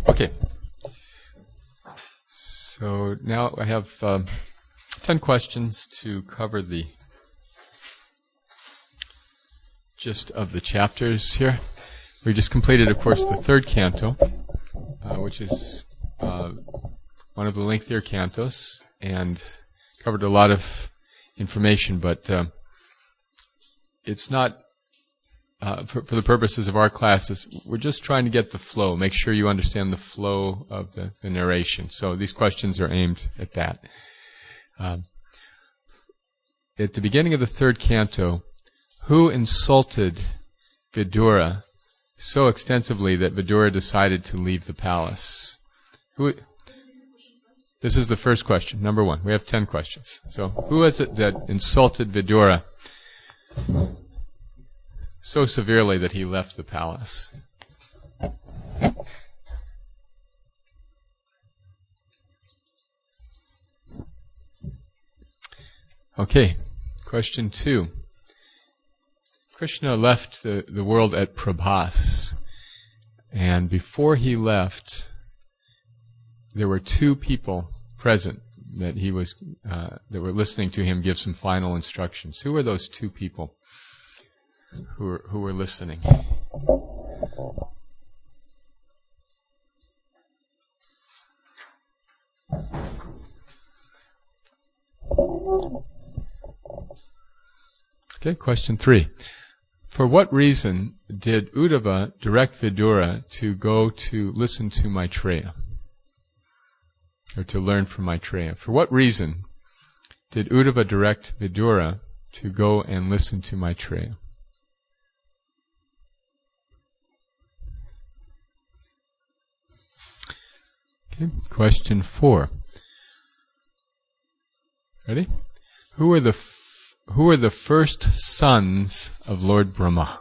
Okay. So now I have 10 questions to cover the gist of the chapters here. We just completed, of course, the third canto, which is one of the lengthier cantos, and covered a lot of information, but it's not, for the purposes of our classes, we're just trying to get the flow, make sure you understand the flow of the narration. So these questions are aimed at that. At the beginning of the third canto, who insulted Vidura so extensively that Vidura decided to leave the palace? This is the first question, number one. We have 10 questions. So, who is it that insulted Vidura so severely that he left the palace? Okay, question 2. Krishna left the world at Prabhas, and before he left, there were 2 people present that he was that were listening to him give some final instructions. Who were those 2 people who were listening? Okay, question 3. For what reason did Uddhava direct Vidura to go to listen to Maitreya? Or to learn from Maitreya? For what reason did Uddhava direct Vidura to go and listen to Maitreya? Okay, question 4. Ready? Who are the first sons of Lord Brahma?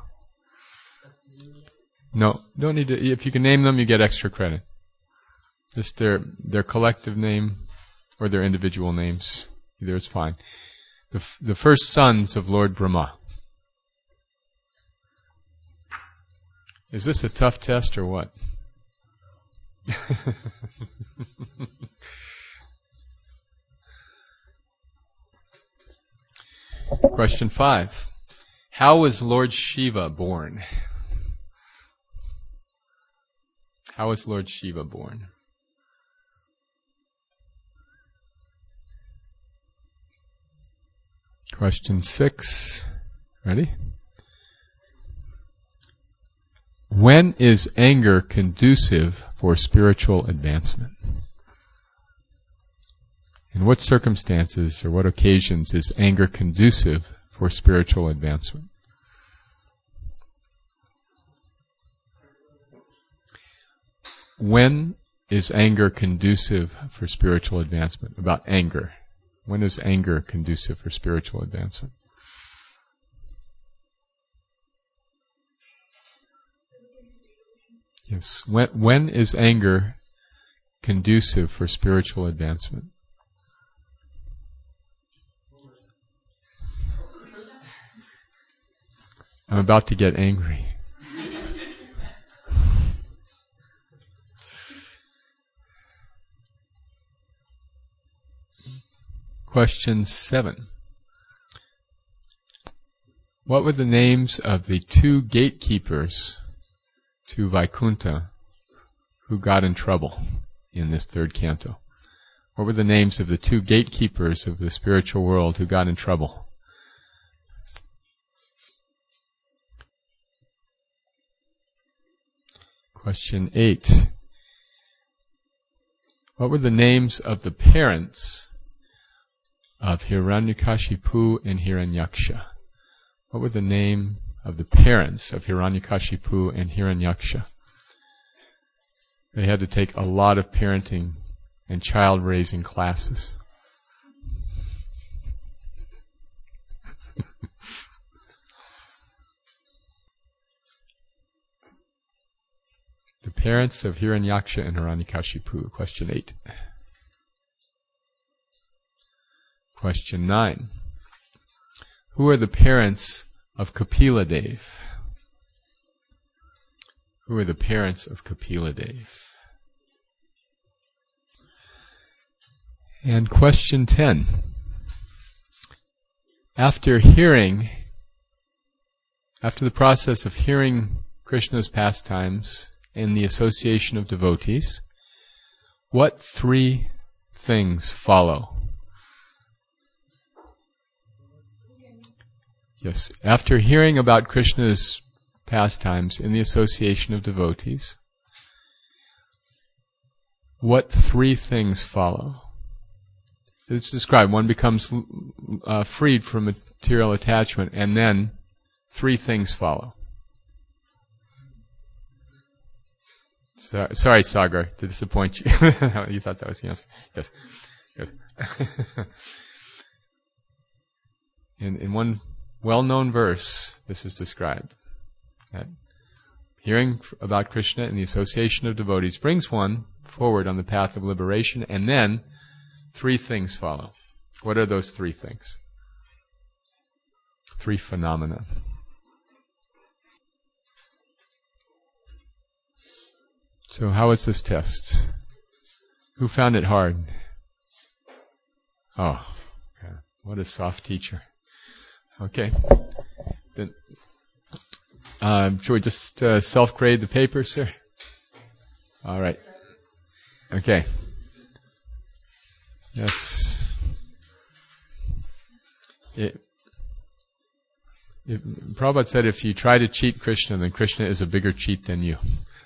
No, don't need to. If you can name them, you get extra credit. Just their collective name or their individual names. Either is fine. The first sons of Lord Brahma. Is this a tough test or what? Question 5. How was Lord Shiva born? How was Lord Shiva born? Question 6. Ready? When is anger conducive for spiritual advancement? In what circumstances or what occasions is anger conducive for spiritual advancement? When is anger conducive for spiritual advancement? About anger. When is anger conducive for spiritual advancement? Yes. When is anger conducive for spiritual advancement? I'm about to get angry. Question 7. What were the names of the 2 gatekeepers to Vaikuntha who got in trouble in this third canto? What were the names of the 2 gatekeepers of the spiritual world who got in trouble? Question 8. What were the names of the parents of Hiranyakashipu and Hiranyaksha? What were the name of the parents of Hiranyakashipu and Hiranyaksha? They had to take a lot of parenting and child raising classes. The parents of Hiranyaksha and Hiranyakashipu. Question 8. Question 9. Who are the parents of Kapila Dev? Who are the parents of Kapila Dev? And question 10. After the process of hearing Krishna's pastimes and the association of devotees, what three things follow? Yes, after hearing about Krishna's pastimes in the association of devotees, what three things follow? It's described. One becomes freed from material attachment, and then three things follow. Sorry, Sagar, to disappoint you. You thought that was the answer. Yes. Good. In one well-known verse, this is described. That hearing about Krishna and the association of devotees brings one forward on the path of liberation, and then three things follow. What are those three things? Three phenomena. So how was this test? Who found it hard? Oh, what a soft teacher. Okay. Then, should we just self-grade the paper, sir? All right. Okay. Yes. Prabhupada said if you try to cheat Krishna, then Krishna is a bigger cheat than you.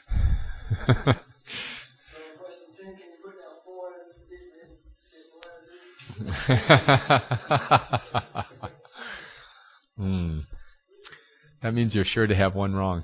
That means you're sure to have one wrong.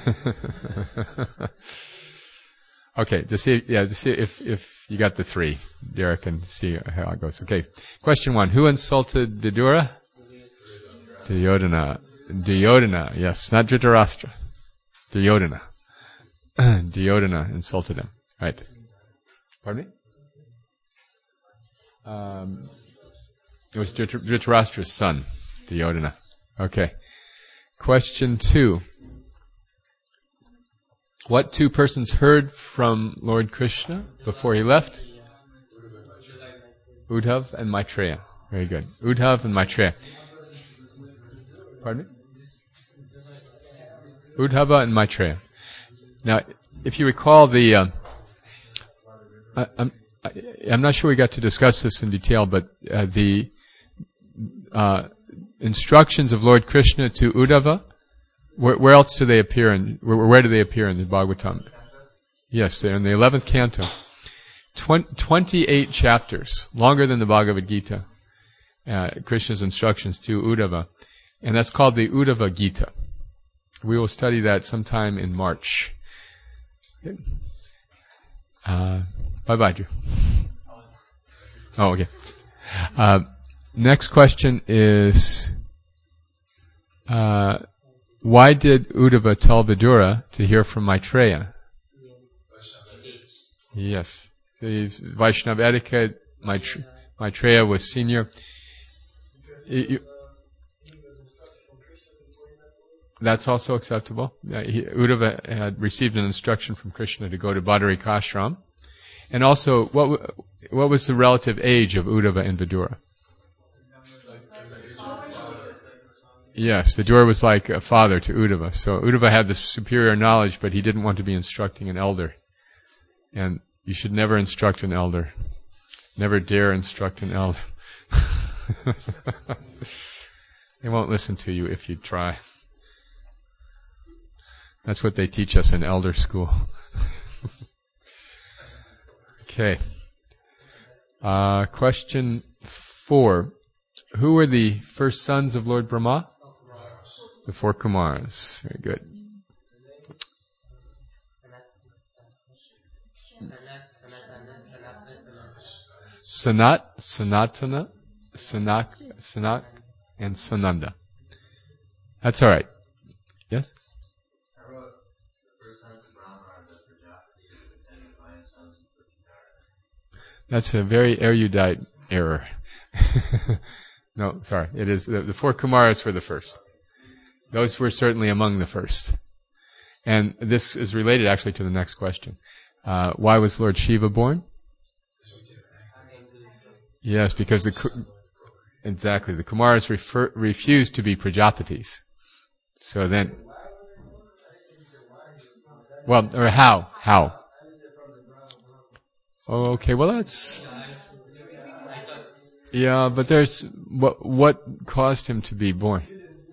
Okay, to see if you got the three. Derek can see how it goes. Okay, question 1. Who insulted Vidura? Duryodhana. Duryodhana, yes, not Dhritarashtra. Duryodhana. Duryodhana insulted him. Right. Pardon me? It was Dhritarashtra's son, Duryodhana. Okay. Question 2. What two persons heard from Lord Krishna before he left? Uddhav and Maitreya. Very good. Uddhav and Maitreya. Pardon me? Uddhava and Maitreya. Now, if you recall I'm not sure we got to discuss this in detail, but the instructions of Lord Krishna to Uddhava, where else do they appear where do they appear in the Bhagavatam? Yes, they're in the 11th canto. 28 chapters, longer than the Bhagavad Gita, Krishna's instructions to Uddhava. And that's called the Uddhava Gita. We will study that sometime in March. Bye-bye, Drew. Oh, okay. Next question is, why did Uddhava tell Vidura to hear from Maitreya? Yes. The Vaishnava etiquette, Maitreya was senior. That's also acceptable. Uddhava had received an instruction from Krishna to go to Badarikashram. And also, what was the relative age of Uddhava and Vidura? Yes, Vidura was like a father to Uddhava. So Uddhava had the superior knowledge, but he didn't want to be instructing an elder. And you should never instruct an elder. Never dare instruct an elder. They won't listen to you if you try. That's what they teach us in elder school. Okay. Question 4. Who were the first sons of Lord Brahma? The 4 Kumaras. Very good. Sanatana, Sanak, and Sananda. That's all right. Yes? I wrote the first sons of Brahma are the Prajapati and the divine sons of Prithviraj. That's a very erudite error. No, sorry. It is the 4 Kumaras were the first. Those were certainly among the first. And this is related actually to the next question. Why was Lord Shiva born? Yes, because the Kumaras refused to be Prajapatis. So then, well, or how? Oh, okay, well that's, yeah, but there's, what caused him to be born?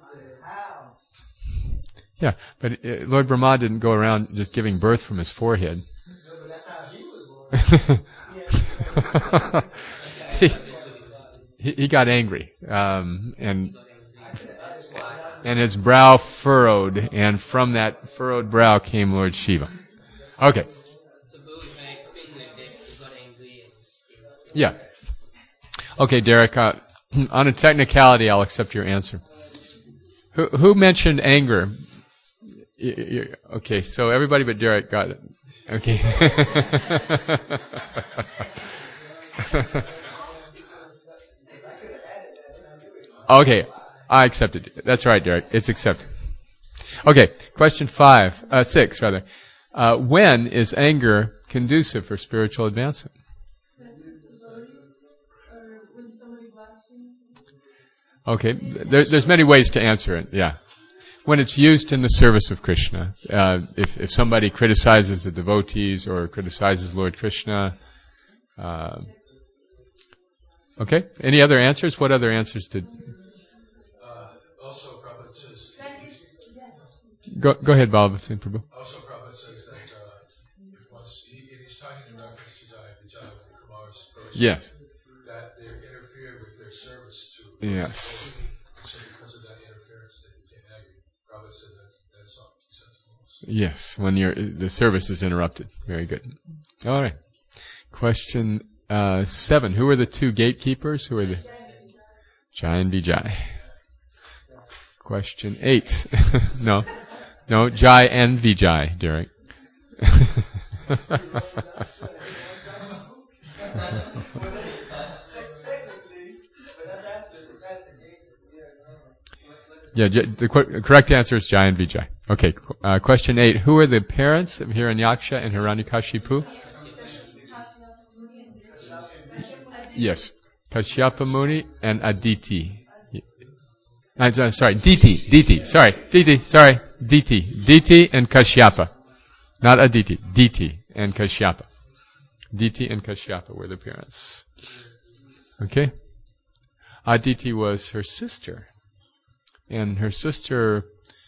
Yeah, but Lord Brahma didn't go around just giving birth from his forehead. He got angry, and his brow furrowed, and from that furrowed brow came Lord Shiva. Okay. Yeah. Okay, Derek, on a technicality, I'll accept your answer. Who mentioned anger? Okay, so everybody but Derek got it. Okay. Okay, I accept it. That's right, Derek. It's accepted. Okay, question 6 rather. When is anger conducive for spiritual advancement? Okay, there's many ways to answer it. Yeah, when it's used in the service of Krishna. If somebody criticizes the devotees or criticizes Lord Krishna. Okay, any other answers? What other answers did? Also, Prabhupada says. Go ahead, Balabhasan Prabhu. Also, Prabhupada says that if he's talking in reference to Vijaya, the Kumar's approach, yes, that they interfered with their service to. Yes. So because of that interference, they became angry. Prabhupada said that's not sensible. Yes, when the service is interrupted. Very good. All right. Question 7. Who are the two gatekeepers? Who are the Jai and Vijay? Question 8. No, Jai and Vijay, Derek. Yeah, the correct answer is Jai and Vijay. Okay, question 8. Who are the parents of Hiranyaksha and Hiranyakashipu? Yes, Kashyapa Muni and Aditi. Diti and Kashyapa. Not Aditi, Diti and Kashyapa. Diti and Kashyapa were the parents. Okay? Aditi was her sister. And her sister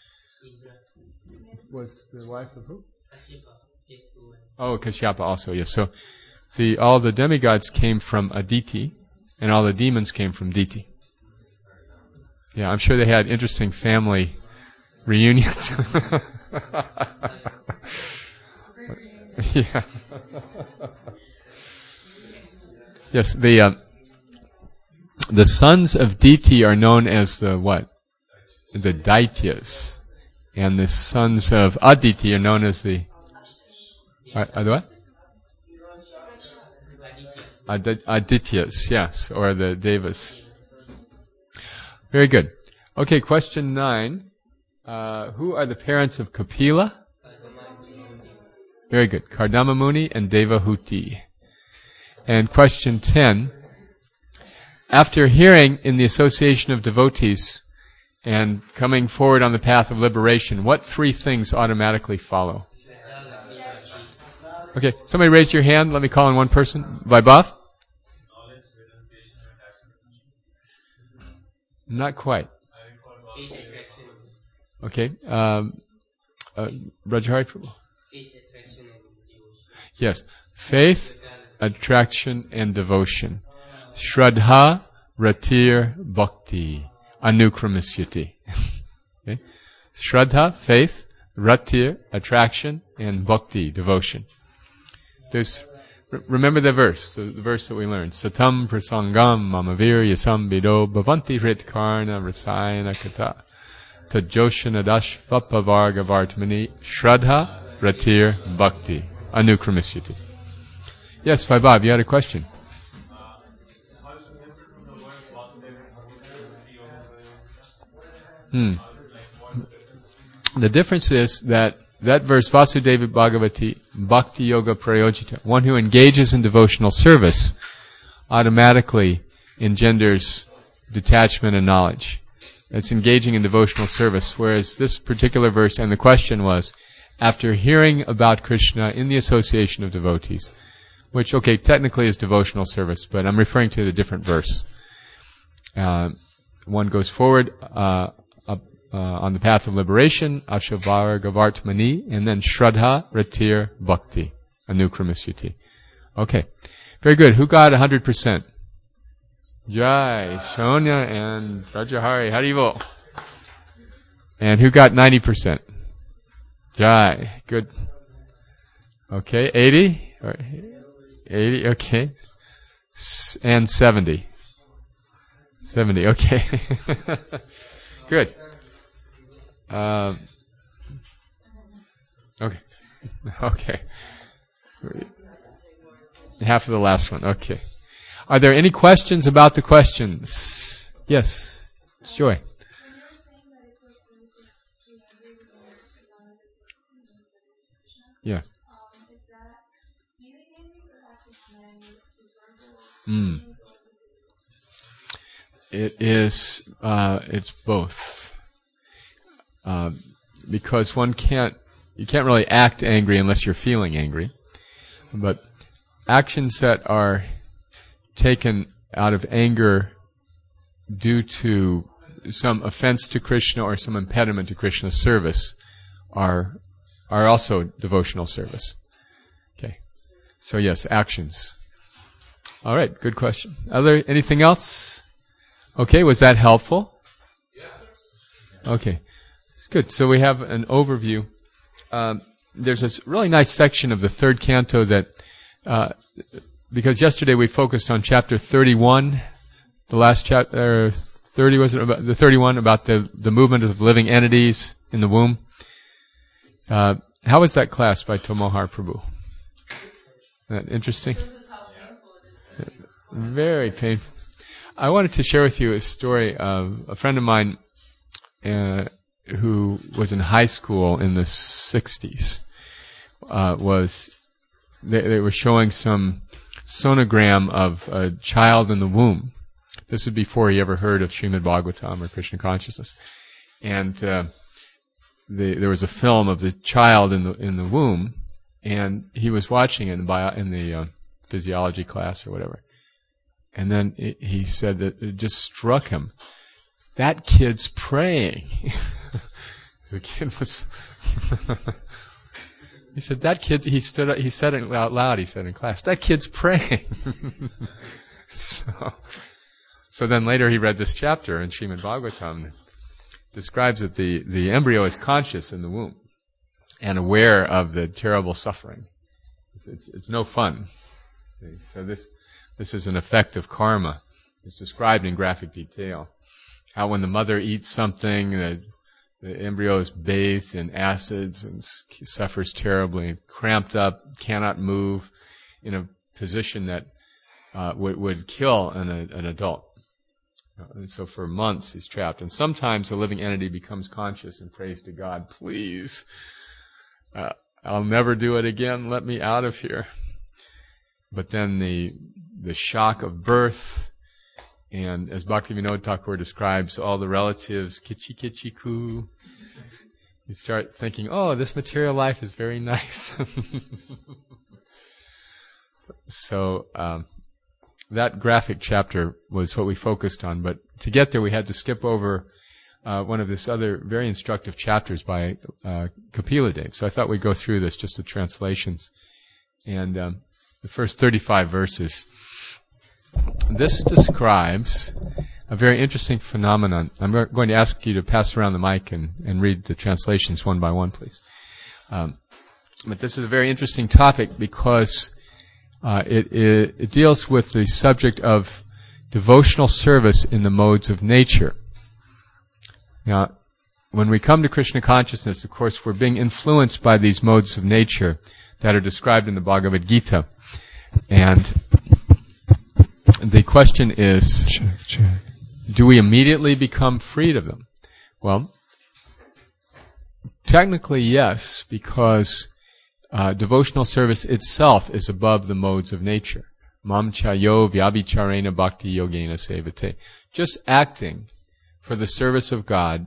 was the wife of who? Oh, Kashyapa also, yes. So, all the demigods came from Aditi, and all the demons came from Diti. Yeah, I'm sure they had interesting family reunions. Yeah. Yes, the sons of Diti are known as the what? The Daityas. And the sons of Aditi are known as the what? Adityas, yes, or the Devas. Very good. Okay, question 9. Who are the parents of Kapila? Very good. Kardama Muni and Devahuti. And question 10. After hearing in the association of devotees and coming forward on the path of liberation, what 3 things automatically follow? Okay, somebody raise your hand. Let me call on one person. Vaibhav? Not quite. Okay. Rajahari Prabhu? Yes. Faith, attraction, and devotion. Shraddha, ratir, bhakti. Anukramisyati. Okay. Shraddha, faith, ratir, attraction, and bhakti, devotion. Remember the verse that we learned. Satam prasangam mamavir yasam bido bhavanti hrit karna rasayana kata tajoshana dashvapavarga vartmani shraddha ratir bhakti anukramisyati. Yes, Vaibhav, you had a question. The difference is that verse, Vasudevi Bhagavati, Bhakti Yoga Prayojita, one who engages in devotional service, automatically engenders detachment and knowledge. It's engaging in devotional service, whereas this particular verse, and the question was, after hearing about Krishna in the association of devotees, which, okay, technically is devotional service, but I'm referring to the different verse. One goes forward on the path of liberation, Ashavargavartmani, and then Shraddha, Ratir, Bhakti, Anukramasyuti. Okay, very good. Who got 100%? Jai, Shonya, and Rajahari. Haribo. And who got 90%? Jai, good. Okay, 80? 80, okay. And 70. 70, okay. Good. Okay. Okay. Half of the last one, okay. Are there any questions about the questions? Yes, Joy. Yes. It is, it's both. Because you can't really act angry unless you're feeling angry. But actions that are taken out of anger due to some offense to Krishna or some impediment to Krishna's service are also devotional service. Okay. So yes, actions. All right, good question. Anything else? Okay, was that helpful? Okay, it's good. So we have an overview. There's this really nice section of the third canto that, because yesterday we focused on chapter 31, the last chapter, 30 was it? About the 31 about the movement of living entities in the womb. How was that class by Tomohar Prabhu? Isn't that interesting? Very painful. I wanted to share with you a story of a friend of mine who was in high school in the 60s. They were showing some sonogram of a child in the womb. This was before he ever heard of Srimad Bhagavatam or Krishna consciousness. And there was a film of the child in the womb, and he was watching it in the physiology class or whatever. And then he said that it just struck him. That kid's praying. The kid was... He said, that kid, he stood up, he said it out loud, he said in class, that kid's praying. So then later he read this chapter in Srimad Bhagavatam that describes that the embryo is conscious in the womb and aware of the terrible suffering. It's no fun. So this is an effect of karma. It's described in graphic detail. How when the mother eats something, the embryo is bathed in acids and suffers terribly, cramped up, cannot move, in a position that would kill an adult. And so for months he's trapped. And sometimes the living entity becomes conscious and prays to God, please, I'll never do it again, let me out of here. But then the shock of birth, and as Bhaktivinoda Thakur describes, all the relatives, kichi kichi ku, you start thinking, oh, this material life is very nice. So that graphic chapter was what we focused on, but to get there we had to skip over one of this other very instructive chapters by Kapila Dev. So I thought we'd go through this, just the translations. And the first 35 verses. This describes a very interesting phenomenon. I'm going to ask you to pass around the mic and read the translations one by one, please. But this is a very interesting topic because it deals with the subject of devotional service in the modes of nature. Now, when we come to Krishna consciousness, of course, we're being influenced by these modes of nature that are described in the Bhagavad Gita. And the question is, do we immediately become freed of them? Well, technically yes, because devotional service itself is above the modes of nature. mam chayo vyabhicharena bhakti yogena sevate. Just acting for the service of God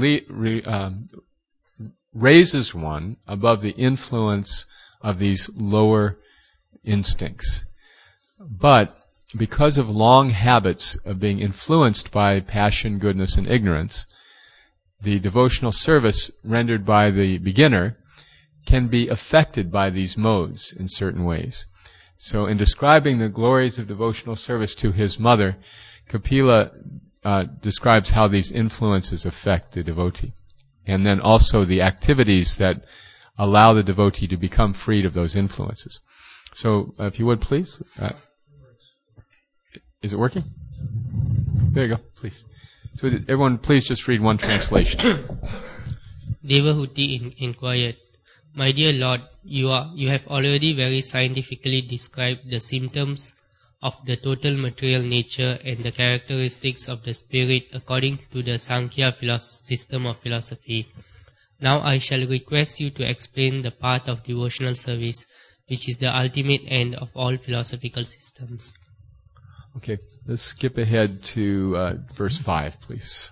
raises one above the influence of these lower instincts. But because of long habits of being influenced by passion, goodness, and ignorance, the devotional service rendered by the beginner can be affected by these modes in certain ways. So in describing the glories of devotional service to his mother, Kapila describes how these influences affect the devotee. And then also the activities that allow the devotee to become freed of those influences. So, if you would please. Is it working? There you go, please. So everyone please just read one translation. Devahuti inquired, "My dear Lord, you have already very scientifically described the symptoms of the total material nature and the characteristics of the spirit according to the Sankhya system of philosophy. Now I shall request you to explain the path of devotional service, which is the ultimate end of all philosophical systems." Okay, let's skip ahead to verse 5, please.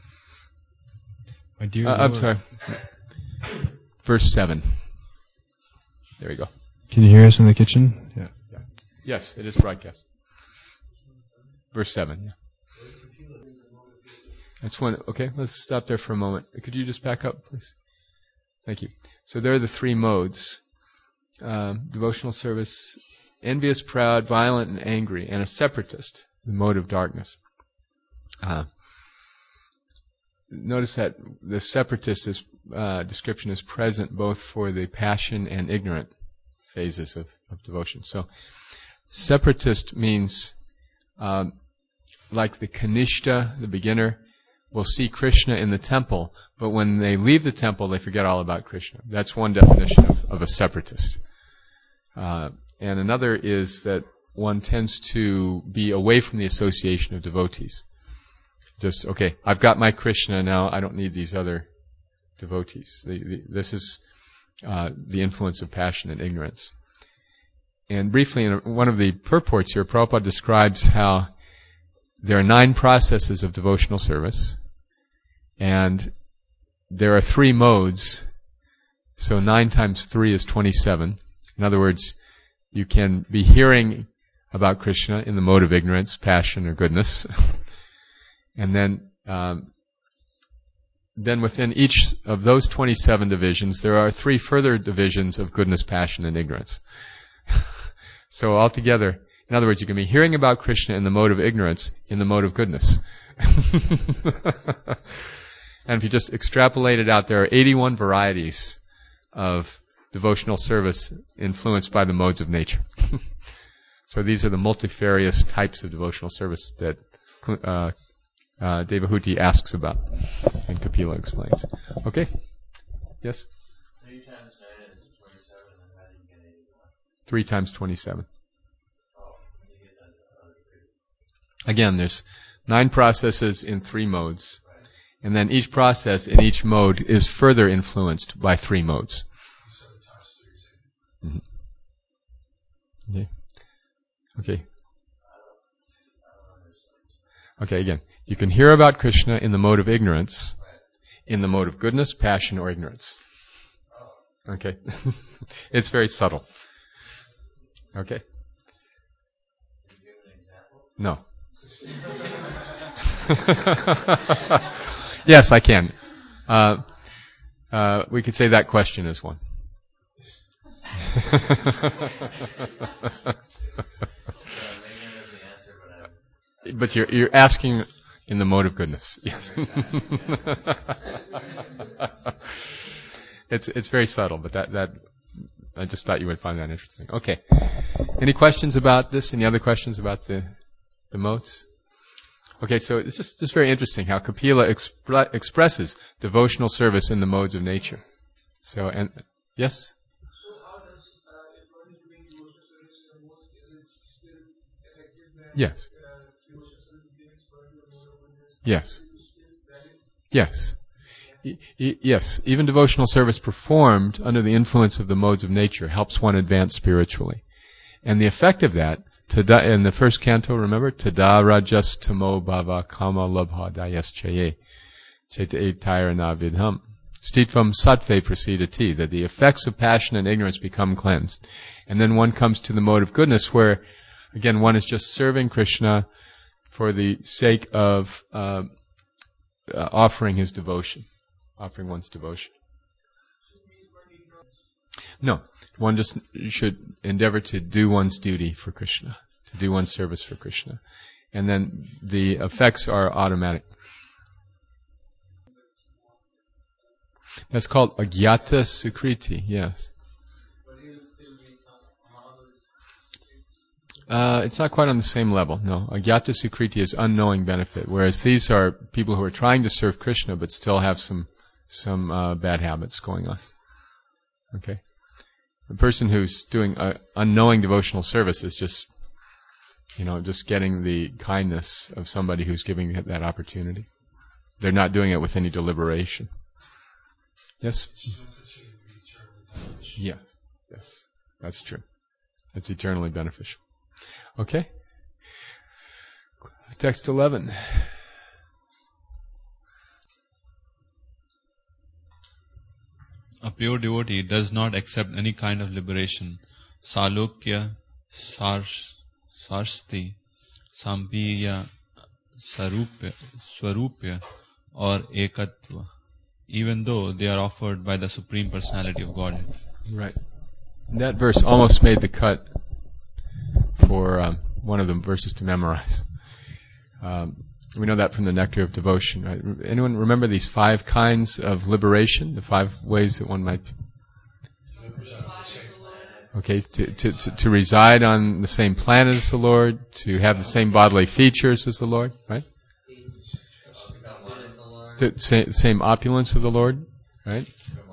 My dear I'm Lord. sorry. Verse 7. There we go. Can you hear us in the kitchen? Yeah. Yes, it is broadcast. Verse 7, yeah. That's one. Okay, let's stop there for a moment. Could you just back up, please? Thank you. So there are the three modes. Devotional service, envious, proud, violent, and angry, and a separatist, the mode of darkness. Notice that the separatist description is present both for the passion and ignorant phases of devotion. So, separatist means, like the Kanishta, the beginner, will see Krishna in the temple, but when they leave the temple, they forget all about Krishna. That's one definition of a separatist. And another is that one tends to be away from the association of devotees. Just, okay, I've got my Krishna now, I don't need these other devotees. This is the influence of passion and ignorance. And briefly, in one of the purports here, Prabhupada describes how there are 9 processes of devotional service, and there are 3 modes, so 9 times 3 is 27. In other words, you can be hearing about Krishna in the mode of ignorance, passion, or goodness. And then within each of those 27 divisions, there are 3 further divisions of goodness, passion, and ignorance. So altogether, in other words, you can be hearing about Krishna in the mode of ignorance, in the mode of goodness. And if you just extrapolate it out, there are 81 varieties of devotional service influenced by the modes of nature. So these are the multifarious types of devotional service that Devahuti asks about, and Kapila explains. Okay? Yes? 3 times 9 is 27, and how do you get 81? 3 times 27. Oh, how do you get that? Again, there's 9 processes in 3 modes, and then each process in each mode is further influenced by 3 modes. 7 times 3 is 8. Okay. Okay, again. You can hear about Krishna in the mode of ignorance, in the mode of goodness, passion, or ignorance. Okay. It's very subtle. Okay. No. Yes, I can. We could say that question is one. But you're asking in the mode of goodness. Yes. It's very subtle, but that I just thought you would find that interesting. Okay. Any questions about this? Any other questions about the modes? Okay, so it's just very interesting how Kapila expresses devotional service in the modes of nature. So, and yes? So how does, if one is doing devotional service in the most still effective than Yes. devotional service being explored in the mode of goodness? Yes. Is it still valid? Yes. Yes, even devotional service performed under the influence of the modes of nature helps one advance spiritually. And the effect of that in the first canto, remember? Tada rajas tamo bhava kama labha dayas chaye cheta etayana vidham. Stitvam sattve prasidati, that the effects of passion and ignorance become cleansed. And then one comes to the mode of goodness where, again, one is just serving Krishna for the sake of offering his devotion, offering one's devotion. No, one just should endeavor to do one's duty for Krishna, to do one's service for Krishna. And then the effects are automatic. That's called agyata sukriti, yes. It's not quite on the same level, no. Agyata sukriti is unknowing benefit, whereas these are people who are trying to serve Krishna but still have some bad habits going on. Okay? The person who's doing unknowing devotional service is just getting the kindness of somebody who's giving that opportunity. They're not doing it with any deliberation. Yes? Yes. That's true. It's eternally beneficial. Okay? Text 11. A pure devotee does not accept any kind of liberation. Salokya, sarshti, sampiya, swarupya, or ekatva, even though they are offered by the Supreme Personality of Godhead. Right. That verse almost made the cut for one of the verses to memorize. We know that from the Nectar of Devotion. Right? Anyone remember these 5 kinds of liberation? The 5 ways that one might... Okay, to reside on the same planet as the Lord, to have the same bodily features as the Lord, right? The same opulence of the Lord, right?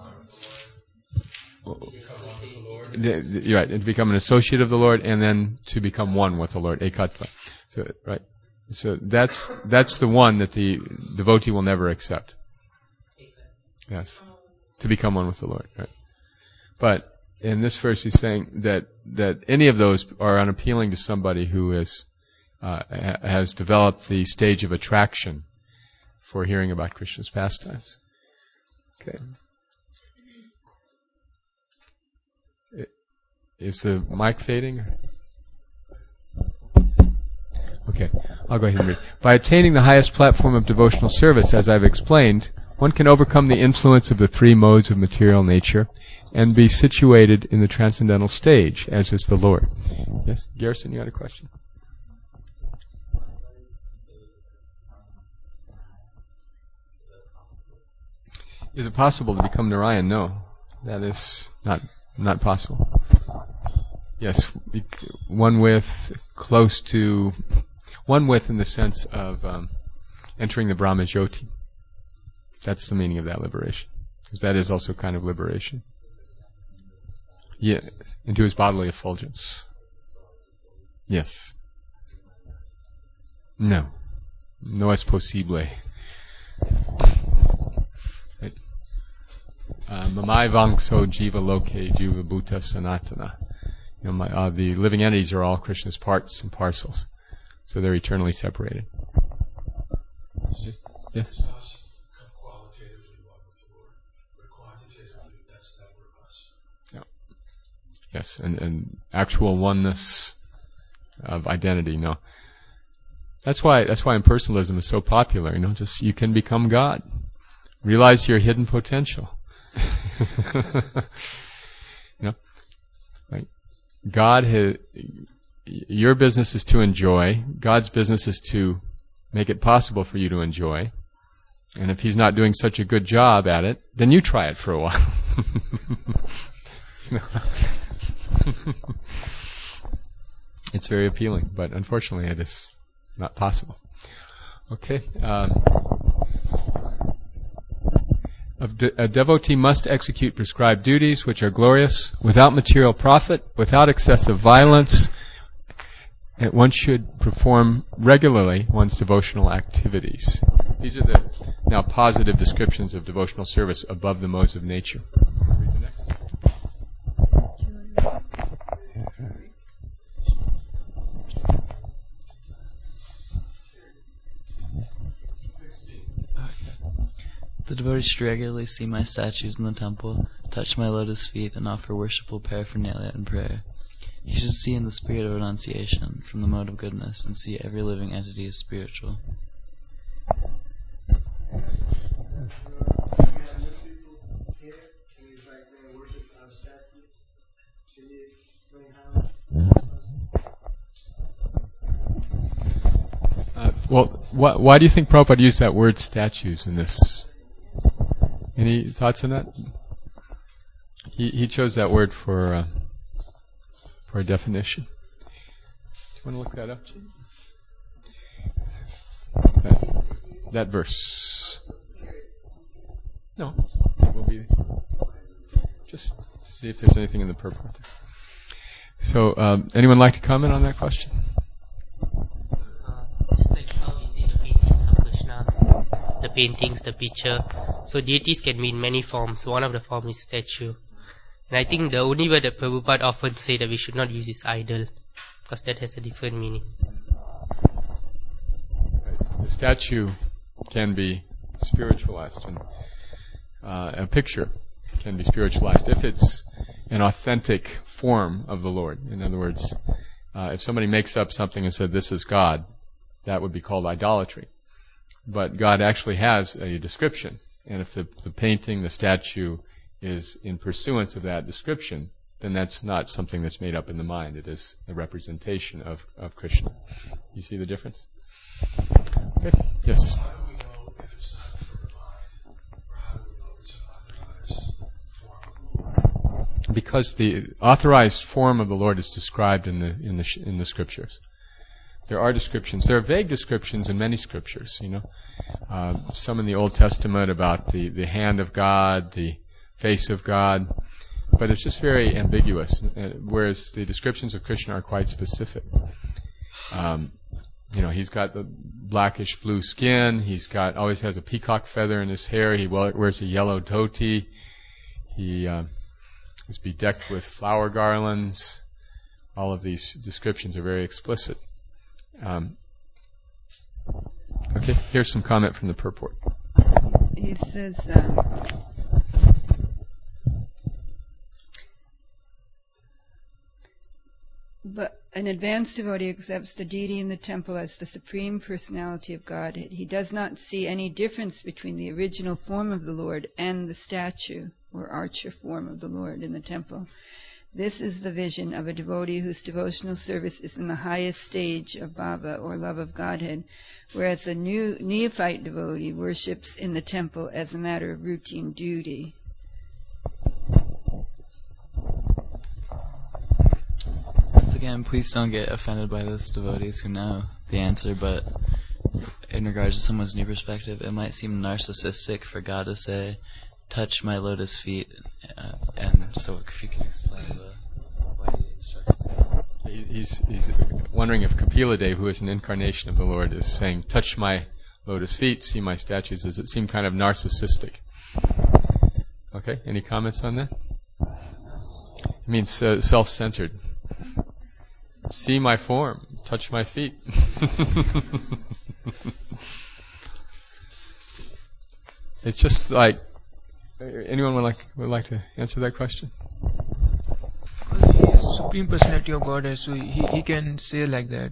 Right, and to become an associate of the Lord, and then to become one with the Lord, ekatva. So, right. So that's the one that the devotee will never accept. Yes, to become one with the Lord, right? But in this verse, he's saying that any of those are unappealing to somebody who has developed the stage of attraction for hearing about Krishna's pastimes. Okay. Is the mic fading? Okay, I'll go ahead and read. By attaining the highest platform of devotional service, as I've explained, one can overcome the influence of the 3 modes of material nature and be situated in the transcendental stage, as is the Lord. Yes, Garrison, you had a question? Is it possible to become Narayan? No, that is not possible. Yes, one with in the sense of entering the Brahma Jyoti. That's the meaning of that liberation. Because that is also kind of liberation. Yes, into his bodily effulgence. Yes. No es posible. Right. Mamai vangso jiva loke jiva bhuta sanatana. The living entities are all Krishna's parts and parcels. So they're eternally separated. Yes? It's not qualitatively one with the Lord, but quantitatively that's never us. Yeah. Yes, and actual oneness of identity, no. That's why impersonalism is so popular, just you can become God. Realize your hidden potential. Right? Your business is to enjoy. God's business is to make it possible for you to enjoy. And if He's not doing such a good job at it, then you try it for a while. It's very appealing, but unfortunately it is not possible. Okay. A devotee must execute prescribed duties which are glorious, without material profit, without excessive violence. And one should perform regularly one's devotional activities. These are the now positive descriptions of devotional service above the modes of nature. Read the next. devotee should regularly see my statues in the temple, touch my lotus feet, and offer worshipful paraphernalia and prayer. He should see in the spirit of renunciation from the mode of goodness, and see every living entity as spiritual. Why do you think Prabhupada used that word statues in this? Any thoughts on that? He chose that word for a definition. Do you want to look that up, Jim? That verse. No, it will be. Just see if there's anything in the purport there. So, anyone like to comment on that question? Just like how we see the paintings of Krishna, the paintings, the picture. So deities can be in many forms. One of the forms is statue. And I think the only word that Prabhupada often say that we should not use is idol, because that has a different meaning. The statue can be spiritualized, and a picture can be spiritualized if it's an authentic form of the Lord. In other words, if somebody makes up something and said, this is God, that would be called idolatry. But God actually has a description, and if the painting, the statue, is in pursuance of that description, then that's not something that's made up in the mind. It is a representation of Krishna. You see the difference? Okay. Yes? How do we know if it's not from the mind? Or how do we know if it's an authorized form of the Lord? Because the authorized form of the Lord is described in the scriptures. There are descriptions. There are vague descriptions in many scriptures. Some in the Old Testament about the hand of God, the face of God, but it's just very ambiguous. Whereas the descriptions of Krishna are quite specific. He's got the blackish blue skin. Always has a peacock feather in his hair. He wears a yellow dhoti. He is bedecked with flower garlands. All of these descriptions are very explicit. Okay, here's some comment from the purport. It says, but an advanced devotee accepts the deity in the temple as the supreme personality of God. He does not see any difference between the original form of the Lord and the statue or archer form of the Lord in the temple. This is the vision of a devotee whose devotional service is in the highest stage of bhava, or love of Godhead, whereas a neophyte devotee worships in the temple as a matter of routine duty. Once again, please don't get offended by those devotees who know the answer, but in regards to someone's new perspective, it might seem narcissistic for God to say, touch my lotus feet, and so if you can explain why he instructs that. He's wondering if Kapila Dev, who is an incarnation of the Lord, is saying, touch my lotus feet, see my statues. Does it seem kind of narcissistic? Okay, any comments on that? It means self-centered. See my form, touch my feet. It's just like, anyone would like to answer that question? He is Supreme Personality of Godhead, so he can say like that.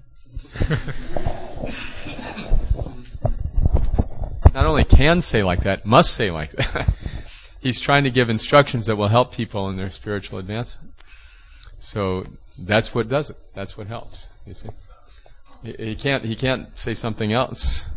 Not only can say like that, must say like that. He's trying to give instructions that will help people in their spiritual advancement. So that's what does it. That's what helps. You see, he can't say something else.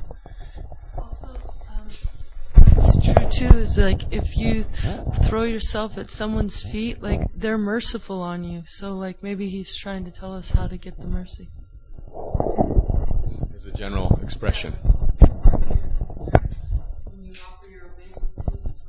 It's true too, is like if you throw yourself at someone's feet, like they're merciful on you. So like maybe he's trying to tell us how to get the mercy. As a general expression. When you offer your obeisance, it's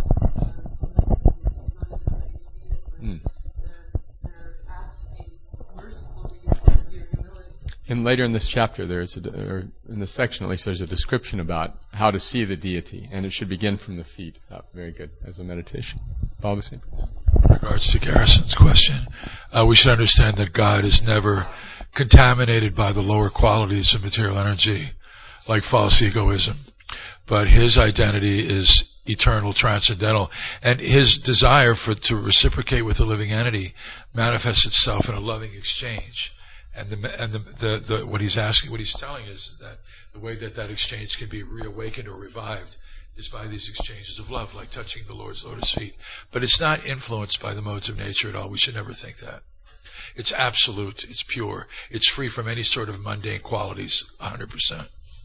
like they're apt to be merciful because of your humility. And later in this chapter, or in this section at least, there's a description about how to see the deity, and it should begin from the feet up. Very good, as a meditation. Baba Singh. In regards to Garrison's question, we should understand that God is never contaminated by the lower qualities of material energy, like false egoism. But his identity is eternal, transcendental, and his desire to reciprocate with the living entity manifests itself in a loving exchange. And what he's telling us is that the way that exchange can be reawakened or revived is by these exchanges of love, like touching the Lord's lotus feet. But it's not influenced by the modes of nature at all. We should never think that. It's absolute. It's pure. It's free from any sort of mundane qualities, 100%.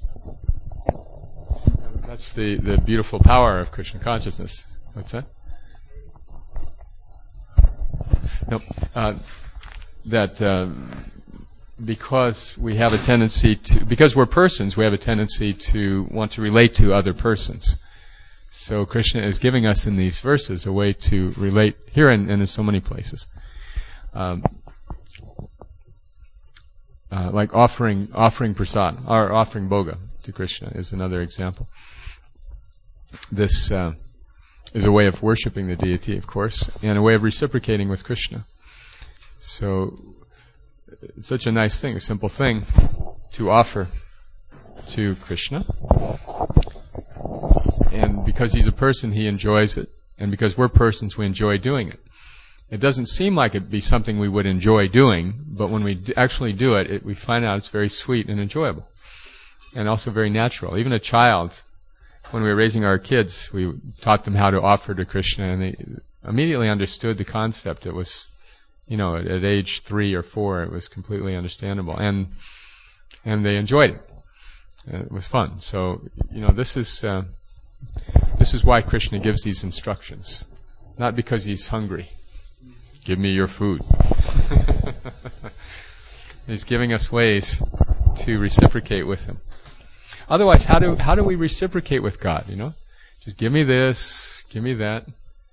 That's the beautiful power of Krishna consciousness. What's that? Nope. Because we have a tendency because we're persons, we have a tendency to want to relate to other persons. So Krishna is giving us in these verses a way to relate here and in so many places. Like offering prasad, or offering bhoga to Krishna is another example. This is a way of worshipping the deity, of course, and a way of reciprocating with Krishna. So it's such a nice thing, a simple thing to offer to Krishna. And because he's a person, he enjoys it. And because we're persons, we enjoy doing it. It doesn't seem like it'd be something we would enjoy doing, but when we actually do it, we find out it's very sweet and enjoyable. And also very natural. Even a child, when we were raising our kids, we taught them how to offer to Krishna, and they immediately understood the concept. It was, at age 3 or 4, it was completely understandable. And they enjoyed it. It was fun. So, this is why Krishna gives these instructions. Not because he's hungry. Give me your food. He's giving us ways to reciprocate with him. Otherwise, how do we reciprocate with God? Just give me this, give me that,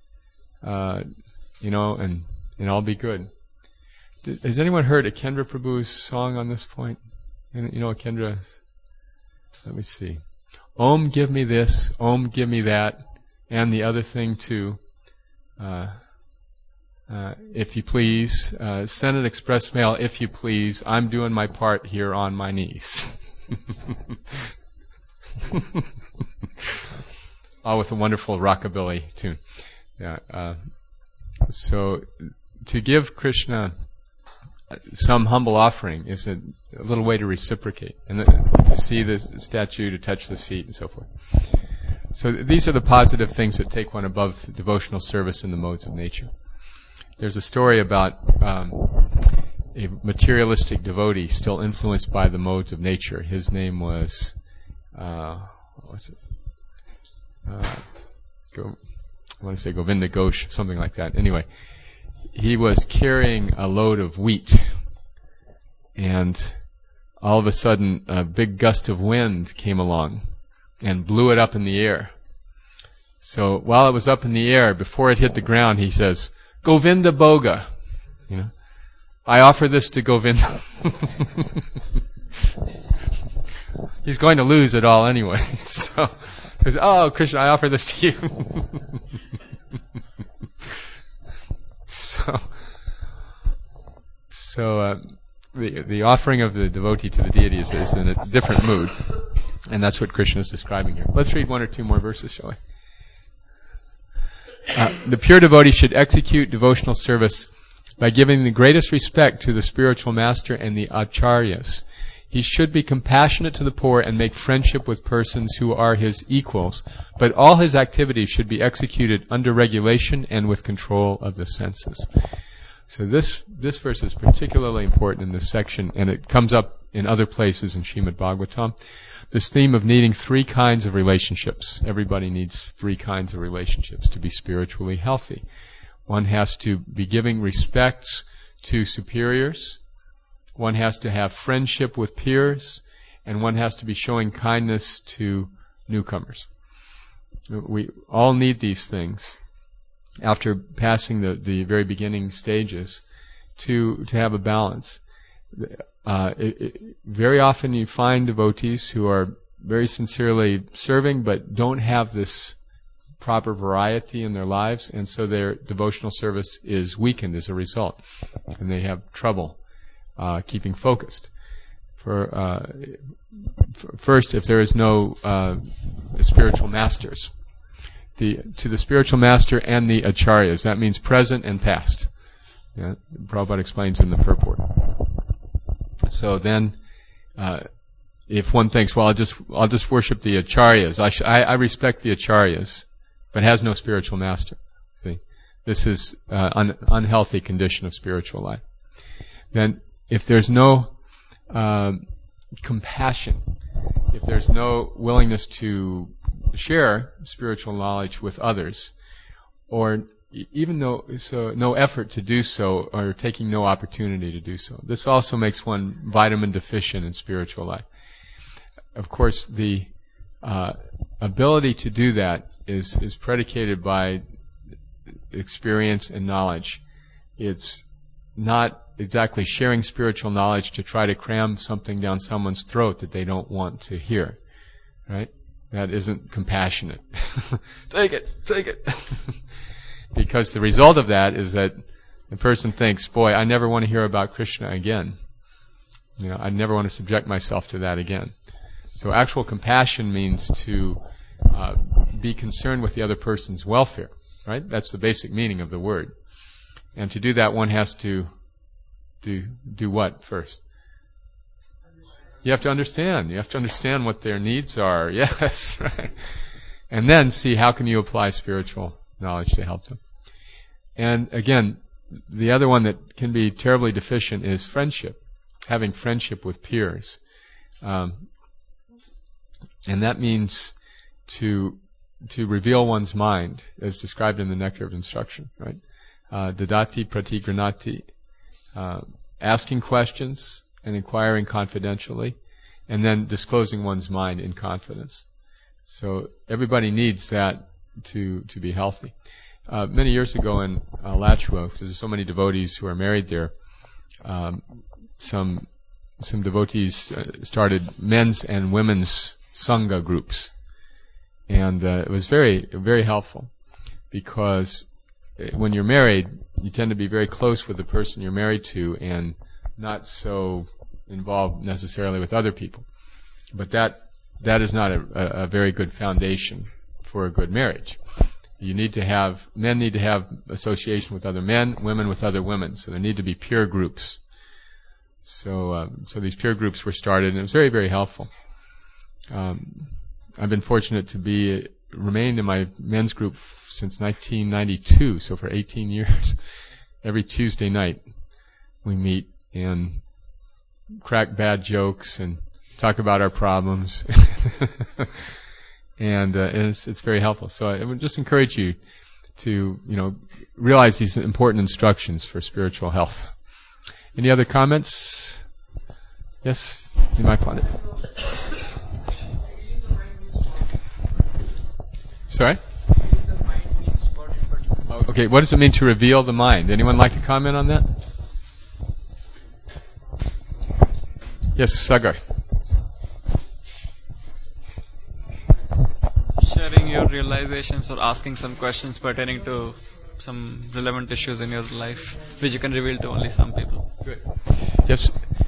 and I'll be good. Has anyone heard Akendra Prabhu's song on this point? Akendra. Let me see. Om, give me this. Om, give me that, and the other thing too. If you please, send an express mail. If you please, I'm doing my part here on my knees. All with a wonderful rockabilly tune. Yeah. So to give Krishna some humble offering is a little way to reciprocate, and to see the statue, to touch the feet, and so forth. So these are the positive things that take one above the devotional service in the modes of nature. There's a story about a materialistic devotee still influenced by the modes of nature. His name was I want to say Govinda Ghosh, something like that. Anyway, he was carrying a load of wheat, and all of a sudden a big gust of wind came along and blew it up in the air. So while it was up in the air, before it hit the ground, he says, Govinda Bhoga. I offer this to Govinda. He's going to lose it all anyway. So he says, oh, Krishna, I offer this to you. So the offering of the devotee to the deity is in a different mood, and that's what Krishna is describing here. Let's read 1 or 2 more verses, shall we? The pure devotee should execute devotional service by giving the greatest respect to the spiritual master and the acharyas. He should be compassionate to the poor and make friendship with persons who are his equals, but all his activities should be executed under regulation and with control of the senses. So this verse is particularly important in this section, and it comes up in other places in Srimad Bhagavatam. This theme of needing 3 kinds of relationships. Everybody needs 3 kinds of relationships to be spiritually healthy. One has to be giving respects to superiors. One has to have friendship with peers. And one has to be showing kindness to newcomers. We all need these things after passing the very beginning stages to have a balance. Very often you find devotees who are very sincerely serving but don't have this proper variety in their lives, and so their devotional service is weakened as a result, and they have trouble keeping focused. First, if there is no spiritual masters, to the spiritual master and the acharyas. That means present and past. Yeah, Prabhupada explains in the purport. So then, if one thinks, well, I'll just worship the acharyas. I respect the acharyas, but has no spiritual master. See, this is unhealthy condition of spiritual life. Then, if there's no compassion, if there's no willingness to share spiritual knowledge with others, or even though no effort to do so, or taking no opportunity to do so, this also makes one vitamin deficient in spiritual life. Of course, the ability to do that is predicated by experience and knowledge. It's not exactly sharing spiritual knowledge to try to cram something down someone's throat that they don't want to hear, right? That isn't compassionate. Take it. Because the result of that is that the person thinks, boy, I never want to hear about Krishna again. I never want to subject myself to that again. So actual compassion means to be concerned with the other person's welfare, right? That's the basic meaning of the word. And to do that, one has to do what first? You have to understand. You have to understand what their needs are. Yes, right. And then see how can you apply spiritual knowledge to help them. And again, the other one that can be terribly deficient is friendship, having friendship with peers. And that means to reveal one's mind, as described in the Nectar of Instruction, right? Dadati pratigranati, asking questions and inquiring confidentially, and then disclosing one's mind in confidence. So everybody needs that to be healthy. Many years ago in Alachua, because there's so many devotees who are married there, some devotees started men's and women's sangha groups, and it was very, very helpful, because when you're married, you tend to be very close with the person you're married to, and not so involved necessarily with other people. But that is not a very good foundation for a good marriage. Men need to have association with other men, women with other women. So there need to be peer groups. So these peer groups were started, and it was very, very helpful. I've been fortunate to remained in my men's group since 1992, so for 18 years. Every Tuesday night we meet and crack bad jokes and talk about our problems. And it's very helpful. So I would just encourage you to, realize these important instructions for spiritual health. Any other comments? Yes, you might find it. Sorry? Okay, what does it mean to reveal the mind? Anyone like to comment on that? Yes, Sagar. Sharing your realizations or asking some questions pertaining to some relevant issues in your life, which you can reveal to only some people. Good. Yes.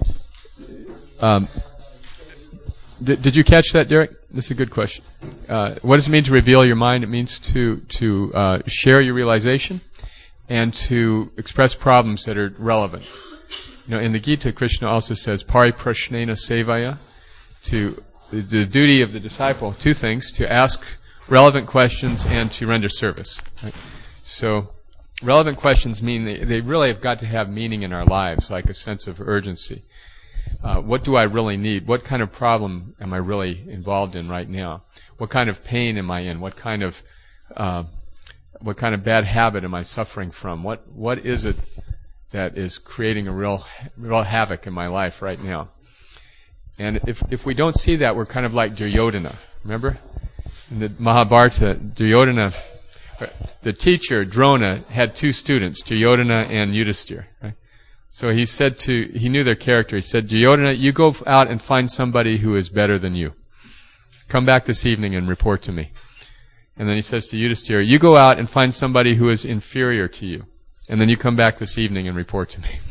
Did you catch that, Derek? That's a good question. What does it mean to reveal your mind? It means to share your realization and to express problems that are relevant. In the Gita, Krishna also says, Pariprashnena sevaya, the duty of the disciple, two things, to ask relevant questions and to render service. Right? So, relevant questions mean they really have got to have meaning in our lives, like a sense of urgency. What do I really need? What kind of problem am I really involved in right now? What kind of pain am I in? What kind of bad habit am I suffering from? What is it that is creating a real havoc in my life right now? And if we don't see that, we're kind of like Duryodhana. Remember? In the Mahabharata, Duryodhana, the teacher, Drona, had two students, Duryodhana and Yudhisthira. Right? So he knew their character. He said, Duryodhana, you go out and find somebody who is better than you. Come back this evening and report to me. And then he says to Yudhisthira, you go out and find somebody who is inferior to you. And then you come back this evening and report to me.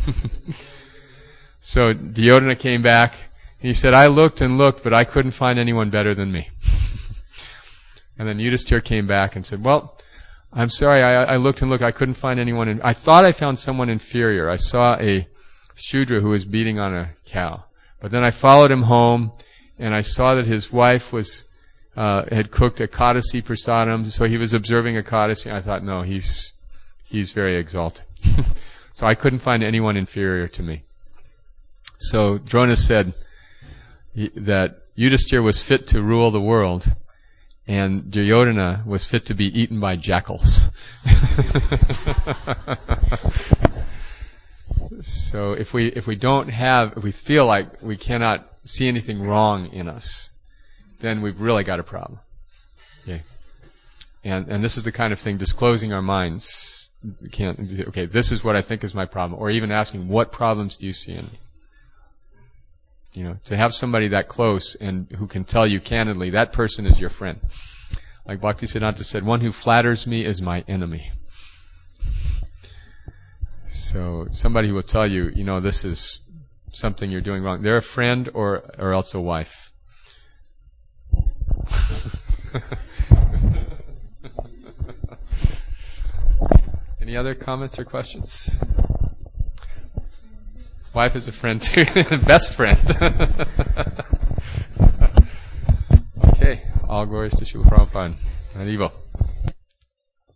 So Duryodhana came back. He said, I looked and looked, but I couldn't find anyone better than me. And then Yudhisthira came back and said, well, I'm sorry, I looked and looked, I couldn't find anyone. I thought I found someone inferior. I saw a Shudra who was beating on a cow. But then I followed him home, and I saw that his wife had cooked a Kadasi prasadam, so he was observing a Kadasi. I thought, no, he's very exalted. So I couldn't find anyone inferior to me. So Drona said that Yudhisthira was fit to rule the world, and Duryodhana was fit to be eaten by jackals. So if we feel like we cannot see anything wrong in us, then we've really got a problem. Okay. And this is the kind of thing, disclosing our minds. We can't, okay, this is what I think is my problem. Or even asking, what problems do you see in me? You know, to have somebody that close and who can tell you candidly, that person is your friend. Like Bhaktisiddhanta said, one who flatters me is my enemy. So somebody who will tell you, you know, this is something you're doing wrong. They're a friend or else a wife. Any other comments or questions? Wife is a friend too. Best friend. Okay. All glories to Srila Prabhupada. Haribo.